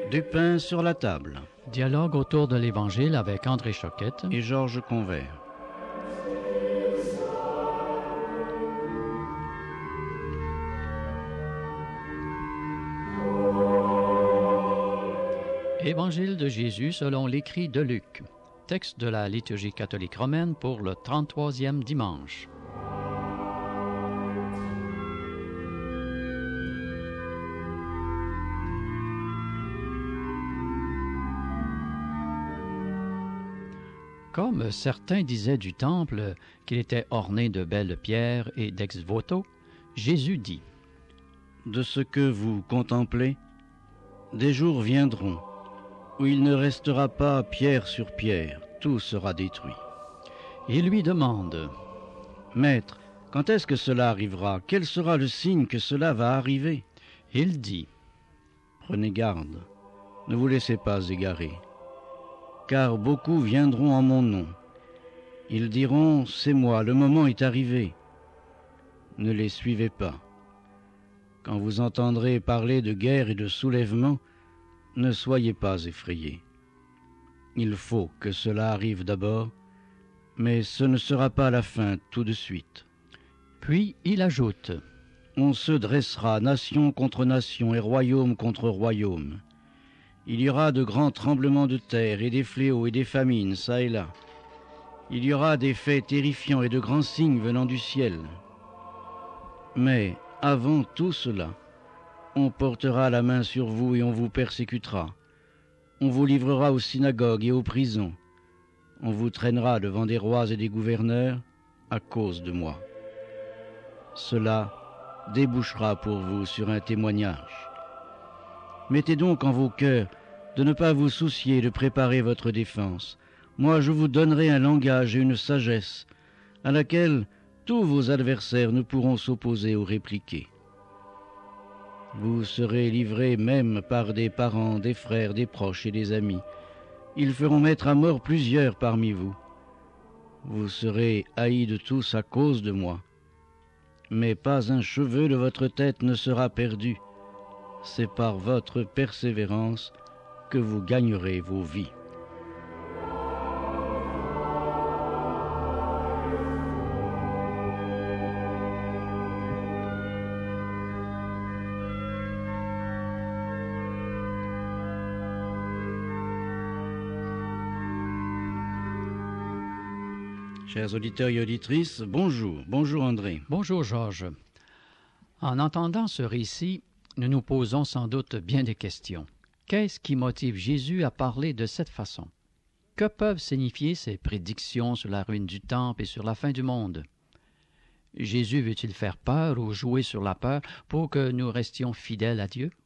Du pain sur la table. Dialogue autour de l'Évangile avec André Choquette et Georges Convert. Évangile de Jésus selon l'écrit de Luc. Texte de la liturgie catholique romaine pour le 33e dimanche. Comme certains disaient du temple qu'il était orné de belles pierres et d'ex-voto, Jésus dit : De ce que vous contemplez, des jours viendront où il ne restera pas pierre sur pierre, tout sera détruit. Il lui demande : Maître, quand est-ce que cela arrivera? Quel sera le signe que cela va arriver? Il dit : Prenez garde, ne vous laissez pas égarer. Car beaucoup viendront en mon nom. Ils diront, c'est moi, le moment est arrivé. Ne les suivez pas. Quand vous entendrez parler de guerre et de soulèvement, ne soyez pas effrayés. Il faut que cela arrive d'abord, mais ce ne sera pas la fin tout de suite. Puis il ajoute : On se dressera nation contre nation et royaume contre royaume. Il y aura de grands tremblements de terre et des fléaux et des famines, çà et là. Il y aura des faits terrifiants et de grands signes venant du ciel. Mais avant tout cela, on portera la main sur vous et on vous persécutera. On vous livrera aux synagogues et aux prisons. On vous traînera devant des rois et des gouverneurs à cause de moi. Cela débouchera pour vous sur un témoignage. Mettez donc en vos cœurs de ne pas vous soucier de préparer votre défense. Moi, je vous donnerai un langage et une sagesse à laquelle tous vos adversaires ne pourront s'opposer ou répliquer. Vous serez livrés même par des parents, des frères, des proches et des amis. Ils feront mettre à mort plusieurs parmi vous. Vous serez haïs de tous à cause de moi. Mais pas un cheveu de votre tête ne sera perdu. C'est par votre persévérance que vous gagnerez vos vies. Chers auditeurs et auditrices, bonjour. Bonjour André. Bonjour Georges. En entendant ce récit, nous nous posons sans doute bien des questions. Qu'est-ce qui motive Jésus à parler de cette façon? Que peuvent signifier ces prédictions sur la ruine du temple et sur la fin du monde? Jésus veut-il faire peur ou jouer sur la peur pour que nous restions fidèles à Dieu?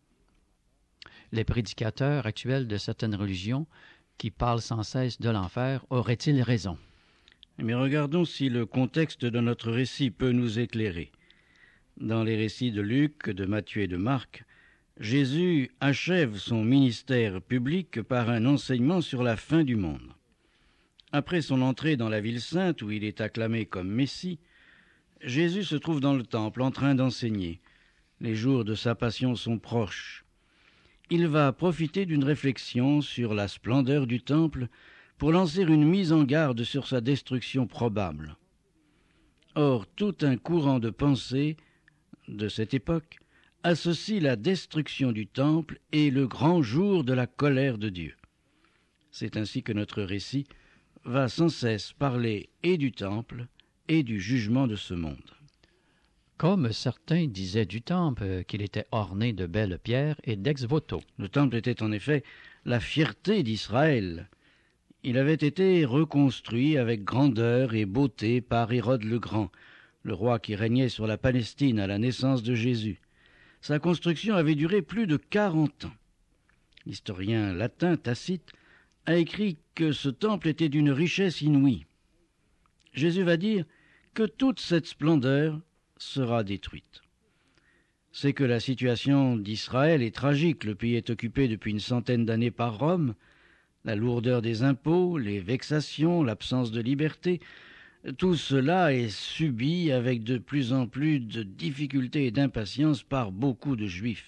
Les prédicateurs actuels de certaines religions qui parlent sans cesse de l'enfer auraient-ils raison? Mais regardons si le contexte de notre récit peut nous éclairer. Dans les récits de Luc, de Matthieu et de Marc, Jésus achève son ministère public par un enseignement sur la fin du monde. Après son entrée dans la ville sainte, où il est acclamé comme Messie, Jésus se trouve dans le temple en train d'enseigner. Les jours de sa passion sont proches. Il va profiter d'une réflexion sur la splendeur du temple pour lancer une mise en garde sur sa destruction probable. Or, tout un courant de pensée de cette époque associe la destruction du temple et le grand jour de la colère de Dieu. C'est ainsi que notre récit va sans cesse parler et du temple et du jugement de ce monde. Comme certains disaient du temple qu'il était orné de belles pierres et d'ex-voto. Le temple était en effet la fierté d'Israël. Il avait été reconstruit avec grandeur et beauté par Hérode le Grand, le roi qui régnait sur la Palestine à la naissance de Jésus. Sa construction avait duré plus de 40 ans. L'historien latin Tacite a écrit que ce temple était d'une richesse inouïe. Jésus va dire que toute cette splendeur sera détruite. C'est que la situation d'Israël est tragique. Le pays est occupé depuis une centaine d'années par Rome. La lourdeur des impôts, les vexations, l'absence de liberté, tout cela est subi avec de plus en plus de difficultés et d'impatience par beaucoup de Juifs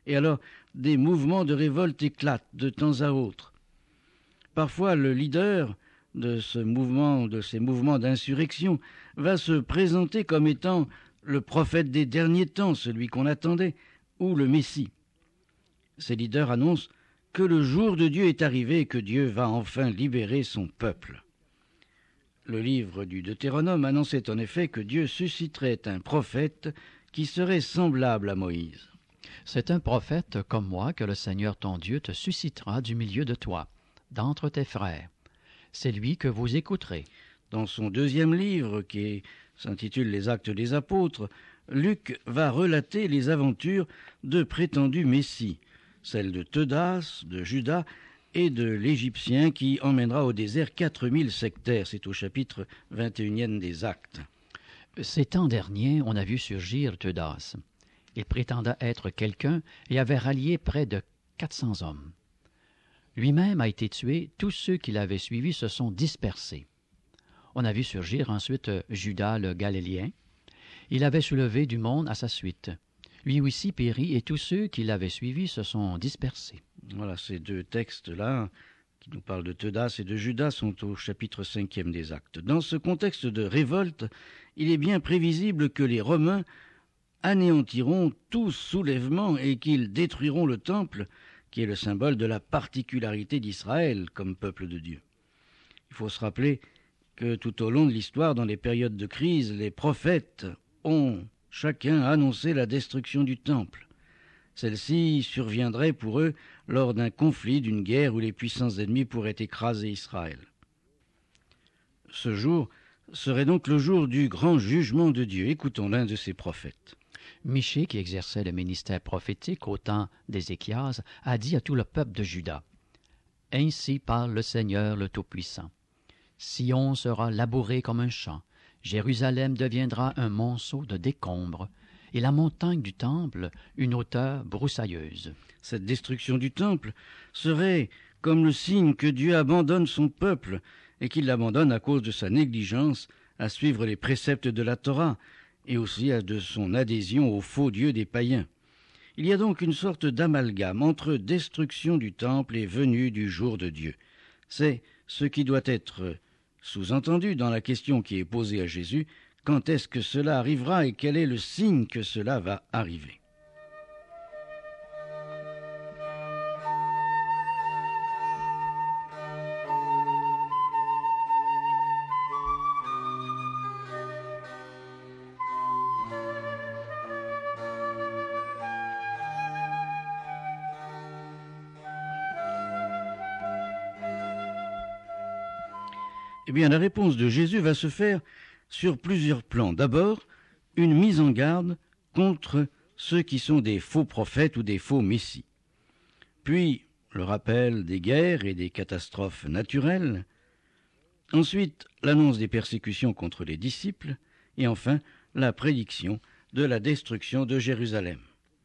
Et alors, des mouvements de révolte éclatent de temps à autre. Parfois, le leader de ces mouvements d'insurrection, va se présenter comme étant le prophète des derniers temps, celui qu'on attendait, ou le Messie. Ces leaders annoncent que le jour de Dieu est arrivé et que Dieu va enfin libérer son peuple. Le livre du Deutéronome annonçait en effet que Dieu susciterait un prophète qui serait semblable à Moïse. C'est un prophète comme moi que le Seigneur ton Dieu te suscitera du milieu de toi, d'entre tes frères. C'est lui que vous écouterez. Dans son deuxième livre, qui s'intitule Les Actes des Apôtres, Luc va relater les aventures de prétendus messies, celles de Teudas, de Judas et de l'Égyptien qui emmènera au désert 4000 sectaires. C'est au chapitre 21e des Actes. Ces temps derniers, on a vu surgir Teudas. Il prétendait être quelqu'un et avait rallié près de 400 hommes. Lui-même a été tué, tous ceux qui l'avaient suivi se sont dispersés. On a vu surgir ensuite Judas le Galiléen. Il avait soulevé du monde à sa suite. Lui aussi périt et tous ceux qui l'avaient suivi se sont dispersés. Voilà, ces deux textes-là, qui nous parlent de Teudas et de Judas, sont au chapitre 5e des Actes. Dans ce contexte de révolte, il est bien prévisible que les Romains anéantiront tout soulèvement et qu'ils détruiront le temple, qui est le symbole de la particularité d'Israël comme peuple de Dieu. Il faut se rappeler que tout au long de l'histoire, dans les périodes de crise, les prophètes ont chacun annoncé la destruction du temple. Celle-ci surviendrait pour eux lors d'un conflit, d'une guerre où les puissances ennemies pourraient écraser Israël. Ce jour serait donc le jour du grand jugement de Dieu. Écoutons l'un de ses prophètes. Michée, qui exerçait le ministère prophétique au temps d'Ézéchias, a dit à tout le peuple de Juda, « Ainsi parle le Seigneur le Tout-Puissant. Sion sera labouré comme un champ, Jérusalem deviendra un monceau de décombres, et la montagne du temple une hauteur broussailleuse. » Cette destruction du temple serait comme le signe que Dieu abandonne son peuple et qu'il l'abandonne à cause de sa négligence à suivre les préceptes de la Torah et aussi de son adhésion aux faux dieux des païens. Il y a donc une sorte d'amalgame entre destruction du temple et venue du jour de Dieu. C'est ce qui doit être sous-entendu dans la question qui est posée à Jésus, quand est-ce que cela arrivera et quel est le signe que cela va arriver? Eh bien, la réponse de Jésus va se faire sur plusieurs plans. D'abord, une mise en garde contre ceux qui sont des faux prophètes ou des faux messies. Puis, le rappel des guerres et des catastrophes naturelles. Ensuite, l'annonce des persécutions contre les disciples. Et enfin, la prédiction de la destruction de Jérusalem.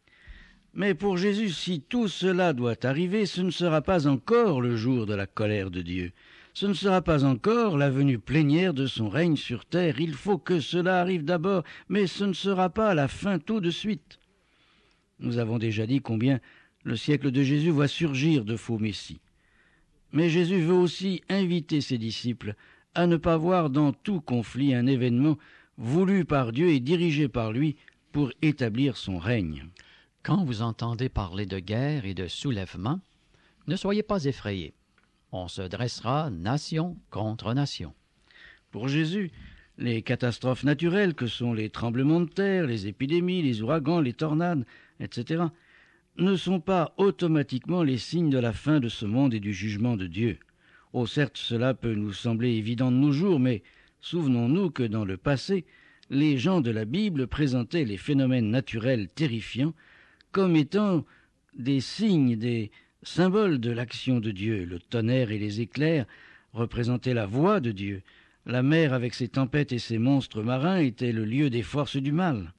Mais pour Jésus, si tout cela doit arriver, ce ne sera pas encore le jour de la colère de Dieu. Ce ne sera pas encore la venue plénière de son règne sur terre. Il faut que cela arrive d'abord, mais ce ne sera pas la fin tout de suite. Nous avons déjà dit combien le siècle de Jésus voit surgir de faux messies. Mais Jésus veut aussi inviter ses disciples à ne pas voir dans tout conflit un événement voulu par Dieu et dirigé par lui pour établir son règne. Quand vous entendez parler de guerre et de soulèvement, ne soyez pas effrayés. On se dressera nation contre nation. Pour Jésus, les catastrophes naturelles que sont les tremblements de terre, les épidémies, les ouragans, les tornades, etc., ne sont pas automatiquement les signes de la fin de ce monde et du jugement de Dieu. Oh, certes, cela peut nous sembler évident de nos jours, mais souvenons-nous que dans le passé, les gens de la Bible présentaient les phénomènes naturels terrifiants comme étant des signes, des symbole de l'action de Dieu. Le tonnerre et les éclairs représentaient la voix de Dieu. La mer avec ses tempêtes et ses monstres marins était le lieu des forces du mal.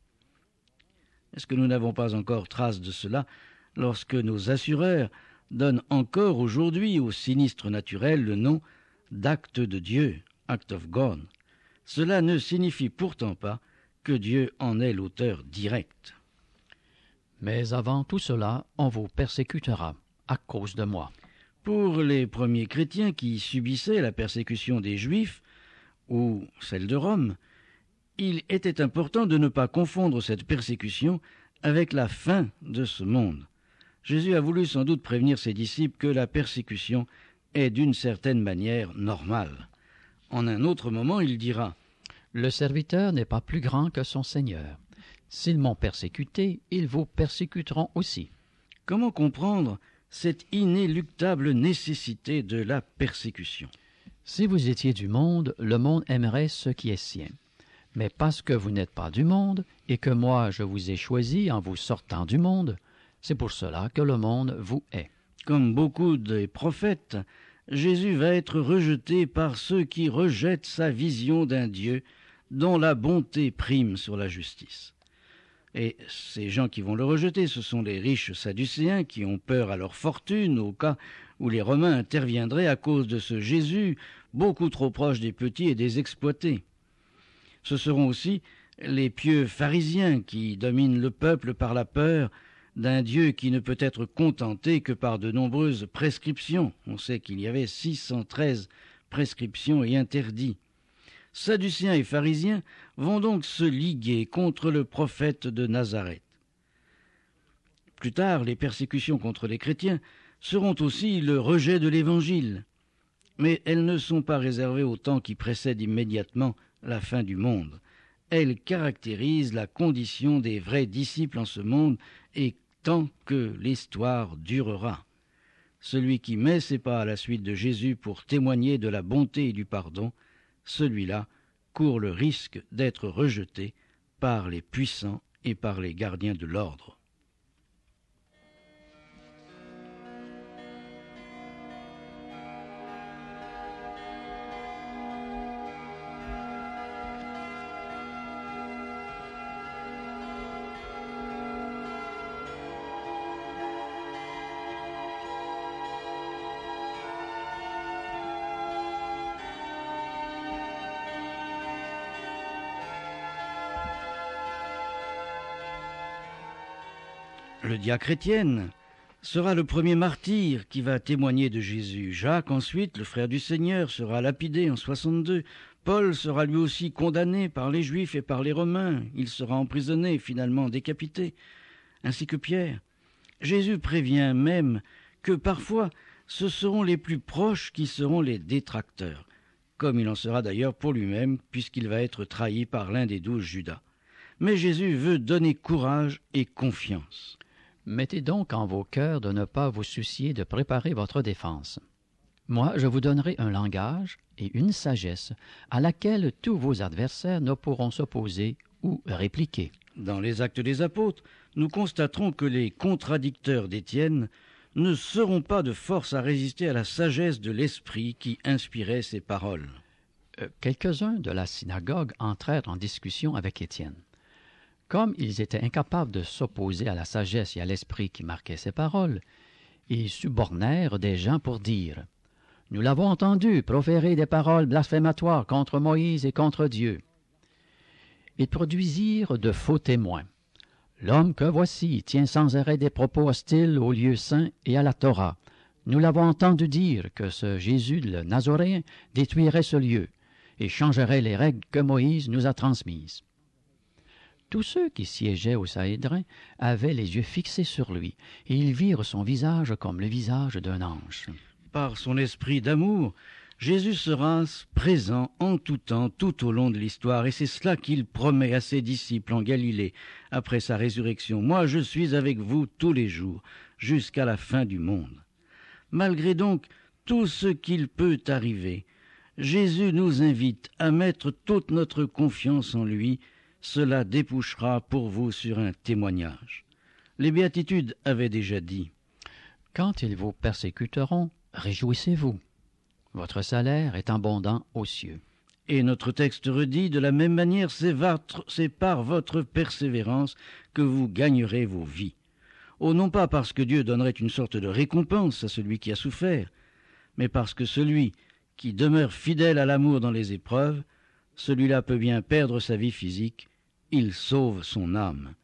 Est-ce que nous n'avons pas encore trace de cela lorsque nos assureurs donnent encore aujourd'hui au sinistre naturel le nom d'acte de Dieu, act of God? Cela ne signifie pourtant pas que Dieu en est l'auteur direct. Mais avant tout cela, on vous persécutera à cause de moi. » Pour les premiers chrétiens qui subissaient la persécution des Juifs, ou celle de Rome, il était important de ne pas confondre cette persécution avec la fin de ce monde. Jésus a voulu sans doute prévenir ses disciples que la persécution est d'une certaine manière normale. En un autre moment, il dira « Le serviteur n'est pas plus grand que son Seigneur. S'ils m'ont persécuté, ils vous persécuteront aussi. » Comment comprendre cette inéluctable nécessité de la persécution? Si vous étiez du monde, le monde aimerait ce qui est sien. Mais parce que vous n'êtes pas du monde, et que moi je vous ai choisi en vous sortant du monde, c'est pour cela que le monde vous hait. Comme beaucoup des prophètes, Jésus va être rejeté par ceux qui rejettent sa vision d'un Dieu dont la bonté prime sur la justice. Et ces gens qui vont le rejeter, ce sont les riches sadducéens qui ont peur à leur fortune au cas où les Romains interviendraient à cause de ce Jésus beaucoup trop proche des petits et des exploités. Ce seront aussi les pieux pharisiens qui dominent le peuple par la peur d'un Dieu qui ne peut être contenté que par de nombreuses prescriptions. On sait qu'il y avait 613 prescriptions et interdits. Sadducéens et pharisiens vont donc se liguer contre le prophète de Nazareth. Plus tard, les persécutions contre les chrétiens seront aussi le rejet de l'Évangile. Mais elles ne sont pas réservées au temps qui précède immédiatement la fin du monde. Elles caractérisent la condition des vrais disciples en ce monde et tant que l'histoire durera. Celui qui met ses pas à la suite de Jésus pour témoigner de la bonté et du pardon, celui-là court le risque d'être rejeté par les puissants et par les gardiens de l'ordre. Le diacre Étienne sera le premier martyr qui va témoigner de Jésus. Jacques, ensuite, le frère du Seigneur, sera lapidé en 62. Paul sera lui aussi condamné par les Juifs et par les Romains. Il sera emprisonné et finalement décapité, ainsi que Pierre. Jésus prévient même que parfois ce seront les plus proches qui seront les détracteurs, comme il en sera d'ailleurs pour lui-même, puisqu'il va être trahi par l'un des 12 Judas. Mais Jésus veut donner courage et confiance. Mettez donc en vos cœurs de ne pas vous soucier de préparer votre défense. Moi, je vous donnerai un langage et une sagesse à laquelle tous vos adversaires ne pourront s'opposer ou répliquer. Dans les Actes des Apôtres, nous constaterons que les contradicteurs d'Étienne ne seront pas de force à résister à la sagesse de l'Esprit qui inspirait ces paroles. Quelques-uns de la synagogue entrèrent en discussion avec Étienne. Comme ils étaient incapables de s'opposer à la sagesse et à l'esprit qui marquaient ces paroles, ils subornèrent des gens pour dire « Nous l'avons entendu proférer des paroles blasphématoires contre Moïse et contre Dieu. » Ils produisirent de faux témoins. « L'homme que voici tient sans arrêt des propos hostiles au lieu saint et à la Torah. Nous l'avons entendu dire que ce Jésus le Nazoréen détruirait ce lieu et changerait les règles que Moïse nous a transmises. » Tous ceux qui siégeaient au Sahédrin avaient les yeux fixés sur lui, et ils virent son visage comme le visage d'un ange. Par son esprit d'amour, Jésus sera présent en tout temps, tout au long de l'histoire, et c'est cela qu'il promet à ses disciples en Galilée, après sa résurrection. « Moi, je suis avec vous tous les jours, jusqu'à la fin du monde. » Malgré donc tout ce qu'il peut arriver, Jésus nous invite à mettre toute notre confiance en lui. Cela débouchera pour vous sur un témoignage. Les Béatitudes avaient déjà dit « Quand ils vous persécuteront, réjouissez-vous. Votre salaire est abondant aux cieux. » Et notre texte redit de la même manière, c'est par votre persévérance que vous gagnerez vos vies. Oh, non pas parce que Dieu donnerait une sorte de récompense à celui qui a souffert, mais parce que celui qui demeure fidèle à l'amour dans les épreuves, celui-là peut bien perdre sa vie physique, il sauve son âme.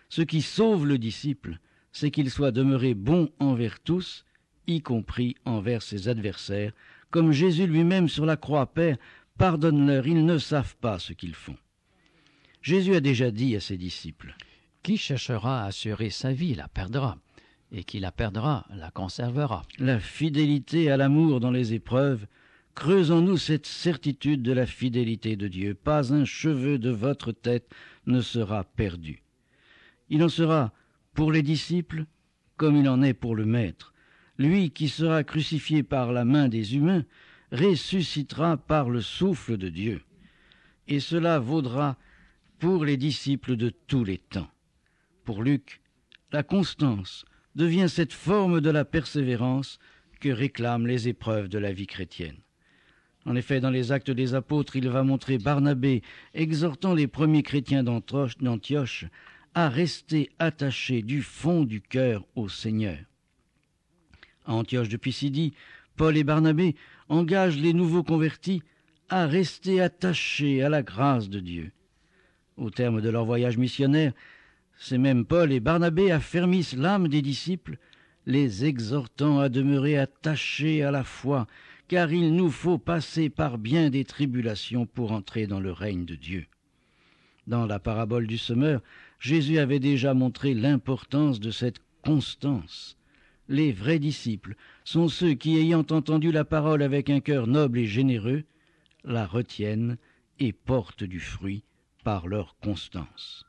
Ce qui sauve le disciple, c'est qu'il soit demeuré bon envers tous, y compris envers ses adversaires, comme Jésus lui-même sur la croix. Père, pardonne-leur, ils ne savent pas ce qu'ils font. Jésus a déjà dit à ses disciples, Qui cherchera à assurer sa vie la perdra, et qui la perdra la conservera. La fidélité à l'amour dans les épreuves, creuse en nous cette certitude de la fidélité de Dieu. Pas un cheveu de votre tête ne sera perdu. Il en sera pour les disciples comme il en est pour le Maître. Lui qui sera crucifié par la main des humains ressuscitera par le souffle de Dieu. Et cela vaudra pour les disciples de tous les temps. Pour Luc, la constance devient cette forme de la persévérance que réclament les épreuves de la vie chrétienne. En effet, dans les Actes des Apôtres, il va montrer Barnabé exhortant les premiers chrétiens d'Antioche à rester attachés du fond du cœur au Seigneur. À Antioche de Pisidie, Paul et Barnabé engagent les nouveaux convertis à rester attachés à la grâce de Dieu. Au terme de leur voyage missionnaire, ces mêmes Paul et Barnabé affermissent l'âme des disciples, les exhortant à demeurer attachés à la foi, car il nous faut passer par bien des tribulations pour entrer dans le règne de Dieu. Dans la parabole du semeur, Jésus avait déjà montré l'importance de cette constance. Les vrais disciples sont ceux qui, ayant entendu la parole avec un cœur noble et généreux, la retiennent et portent du fruit par leur constance.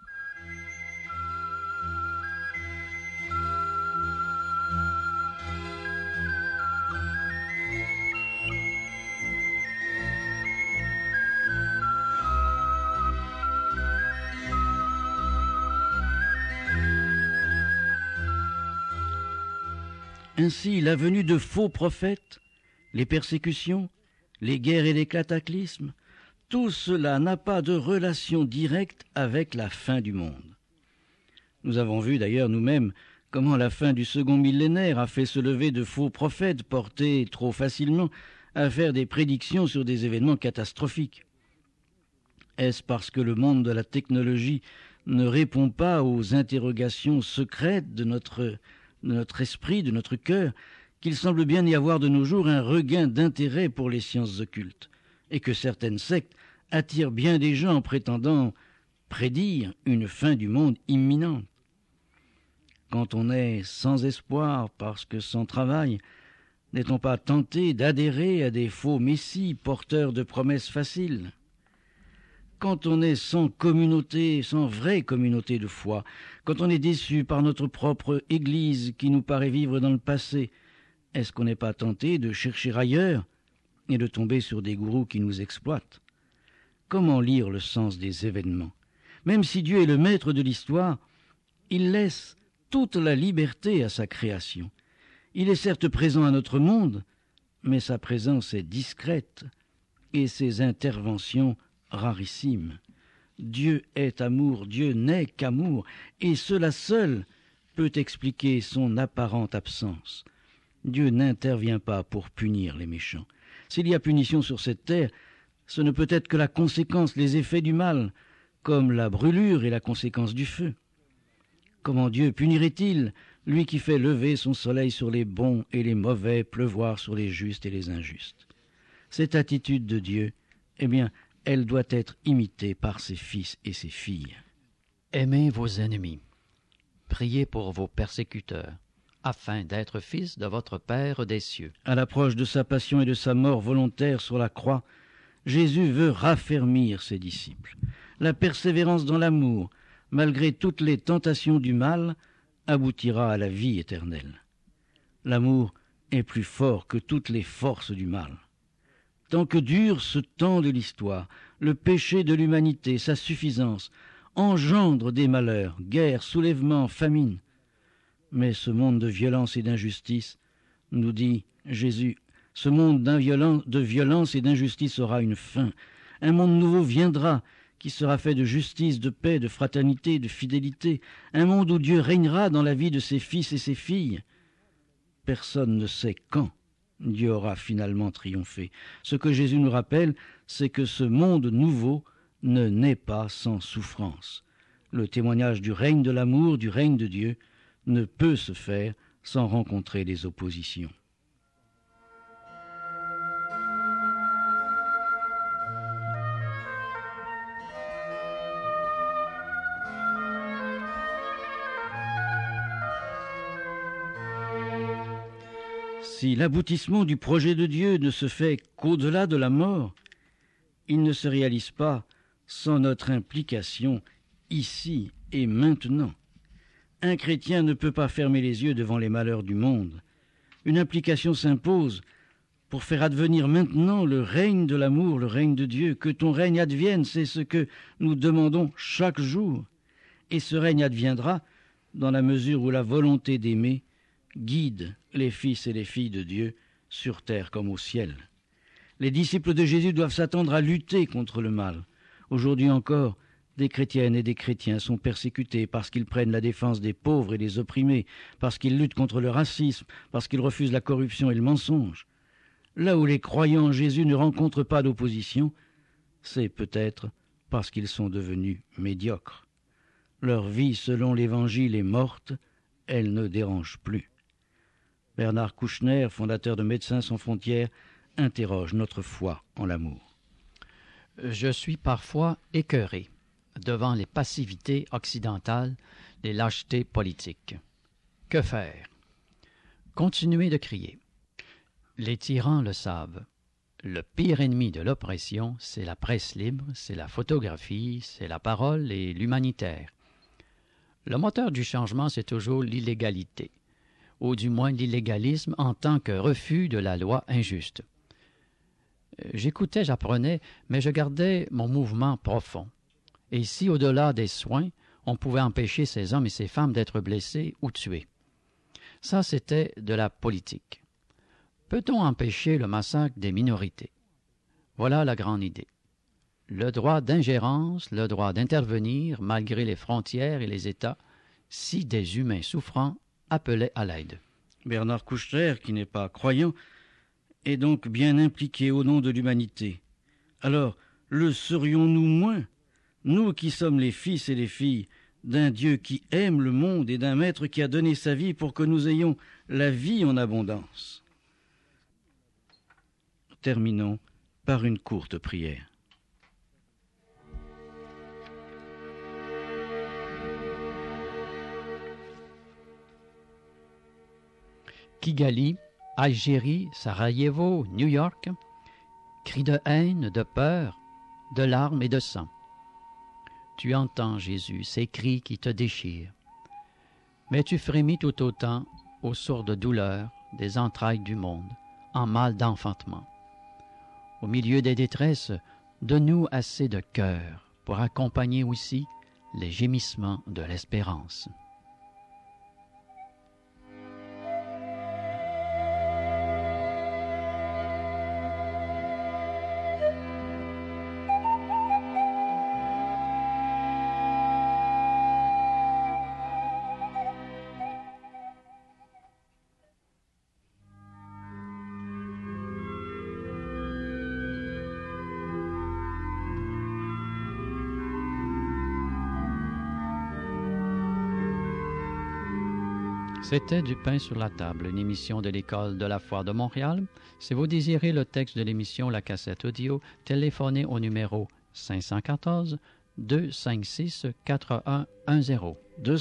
Ainsi, la venue de faux prophètes, les persécutions, les guerres et les cataclysmes, tout cela n'a pas de relation directe avec la fin du monde. Nous avons vu d'ailleurs nous-mêmes comment la fin du second millénaire a fait se lever de faux prophètes portés trop facilement à faire des prédictions sur des événements catastrophiques. Est-ce parce que le monde de la technologie ne répond pas aux interrogations secrètes de notre esprit, de notre cœur, qu'il semble bien y avoir de nos jours un regain d'intérêt pour les sciences occultes, et que certaines sectes attirent bien des gens en prétendant prédire une fin du monde imminente? Quand on est sans espoir parce que sans travail, n'est-on pas tenté d'adhérer à des faux messies porteurs de promesses faciles? Quand on est sans communauté, sans vraie communauté de foi, quand on est déçu par notre propre Église qui nous paraît vivre dans le passé, est-ce qu'on n'est pas tenté de chercher ailleurs et de tomber sur des gourous qui nous exploitent? Comment lire le sens des événements? Même si Dieu est le maître de l'histoire, il laisse toute la liberté à sa création. Il est certes présent à notre monde, mais sa présence est discrète et ses interventions rarissime. Dieu est amour, Dieu n'est qu'amour, et cela seul peut expliquer son apparente absence. Dieu n'intervient pas pour punir les méchants. S'il y a punition sur cette terre, ce ne peut être que la conséquence, les effets du mal, comme la brûlure et la conséquence du feu. Comment Dieu punirait-il, lui qui fait lever son soleil sur les bons et les mauvais, pleuvoir sur les justes et les injustes? Cette attitude de Dieu, eh bien, elle doit être imitée par ses fils et ses filles. Aimez vos ennemis. Priez pour vos persécuteurs, afin d'être fils de votre Père des cieux. À l'approche de sa passion et de sa mort volontaire sur la croix, Jésus veut raffermir ses disciples. La persévérance dans l'amour, malgré toutes les tentations du mal, aboutira à la vie éternelle. L'amour est plus fort que toutes les forces du mal. Tant que dure ce temps de l'histoire, le péché de l'humanité, sa suffisance, engendre des malheurs, guerres, soulèvements, famines. Mais ce monde de violence et d'injustice, nous dit Jésus, ce monde de violence et d'injustice aura une fin. Un monde nouveau viendra, qui sera fait de justice, de paix, de fraternité, de fidélité. Un monde où Dieu régnera dans la vie de ses fils et ses filles. Personne ne sait quand Dieu aura finalement triomphé. Ce que Jésus nous rappelle, c'est que ce monde nouveau ne naît pas sans souffrance. Le témoignage du règne de l'amour, du règne de Dieu, ne peut se faire sans rencontrer des oppositions. Si l'aboutissement du projet de Dieu ne se fait qu'au-delà de la mort, il ne se réalise pas sans notre implication ici et maintenant. Un chrétien ne peut pas fermer les yeux devant les malheurs du monde. Une implication s'impose pour faire advenir maintenant le règne de l'amour, le règne de Dieu. Que ton règne advienne, c'est ce que nous demandons chaque jour. Et ce règne adviendra dans la mesure où la volonté d'aimer guide les fils et les filles de Dieu sur terre comme au ciel. Les disciples de Jésus doivent s'attendre à lutter contre le mal. Aujourd'hui encore, des chrétiennes et des chrétiens sont persécutés parce qu'ils prennent la défense des pauvres et des opprimés, parce qu'ils luttent contre le racisme, parce qu'ils refusent la corruption et le mensonge. Là où les croyants en Jésus ne rencontrent pas d'opposition, c'est peut-être parce qu'ils sont devenus médiocres. Leur vie selon l'Évangile est morte, elle ne dérange plus. Bernard Kouchner, fondateur de Médecins sans frontières, interroge notre foi en l'amour. Je suis parfois écœuré devant les passivités occidentales, les lâchetés politiques. Que faire? Continuer de crier. Les tyrans le savent. Le pire ennemi de l'oppression, c'est la presse libre, c'est la photographie, c'est la parole et l'humanitaire. Le moteur du changement, c'est toujours l'illégalité, ou du moins l'illégalisme en tant que refus de la loi injuste. J'écoutais, j'apprenais, mais je gardais mon mouvement profond. Et si, au-delà des soins, on pouvait empêcher ces hommes et ces femmes d'être blessés ou tués? Ça, c'était de la politique. Peut-on empêcher le massacre des minorités? Voilà la grande idée. Le droit d'ingérence, le droit d'intervenir, malgré les frontières et les États, si des humains souffrants appelaient à l'aide. Bernard Kouchner, qui n'est pas croyant, est donc bien impliqué au nom de l'humanité. Alors, le serions-nous moins, nous qui sommes les fils et les filles d'un Dieu qui aime le monde et d'un Maître qui a donné sa vie pour que nous ayons la vie en abondance? Terminons par une courte prière. Kigali, Algérie, Sarajevo, New York, cris de haine, de peur, de larmes et de sang. Tu entends, Jésus, ces cris qui te déchirent. Mais tu frémis tout autant aux sourdes douleurs des entrailles du monde, en mal d'enfantement. Au milieu des détresses, donne-nous assez de cœur pour accompagner aussi les gémissements de l'espérance. C'était Du pain sur la table, une émission de l'École de la foi de Montréal. Si vous désirez le texte de l'émission, la cassette audio, téléphonez au numéro 514-256-4110.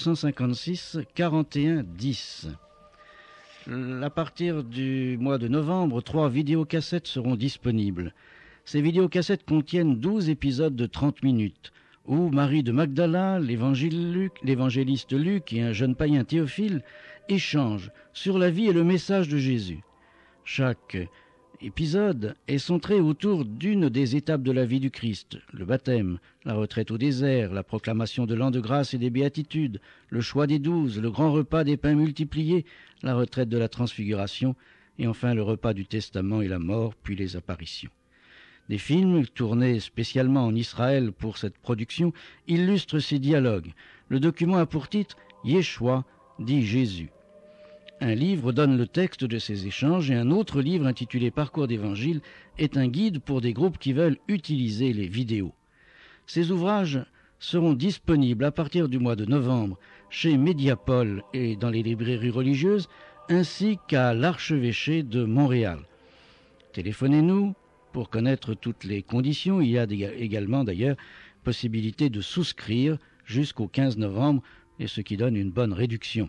256-4110. À partir du mois de novembre, 3 vidéocassettes seront disponibles. Ces vidéocassettes contiennent 12 épisodes de 30 minutes, où Marie de Magdala, l'évangéliste Luc et un jeune païen Théophile échangent sur la vie et le message de Jésus. Chaque épisode est centré autour d'une des étapes de la vie du Christ: le baptême, la retraite au désert, la proclamation de l'an de grâce et des béatitudes, le choix des 12, le grand repas des pains multipliés, la retraite de la transfiguration et enfin le repas du testament et la mort, puis les apparitions. Des films tournés spécialement en Israël pour cette production illustrent ces dialogues. Le document a pour titre « Yeshua dit Jésus ». Un livre donne le texte de ces échanges et un autre livre intitulé « Parcours d'Évangile » est un guide pour des groupes qui veulent utiliser les vidéos. Ces ouvrages seront disponibles à partir du mois de novembre chez Mediapol et dans les librairies religieuses, ainsi qu'à l'archevêché de Montréal. Téléphonez-nous pour connaître toutes les conditions. Il y a également d'ailleurs possibilité de souscrire jusqu'au 15 novembre, et ce qui donne une bonne réduction.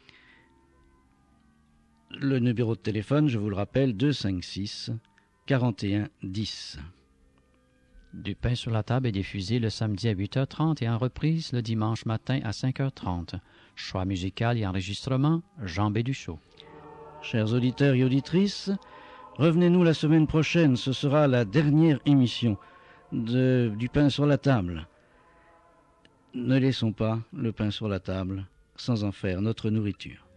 Le numéro de téléphone, je vous le rappelle, 256 41 10. Du pain sur la table est diffusé le samedi à 8h30 et en reprise le dimanche matin à 5h30. Choix musical et enregistrement, Jean Béduchot. Chers auditeurs et auditrices, revenez-nous la semaine prochaine. Ce sera la dernière émission du pain sur la table. Ne laissons pas le pain sur la table sans en faire notre nourriture.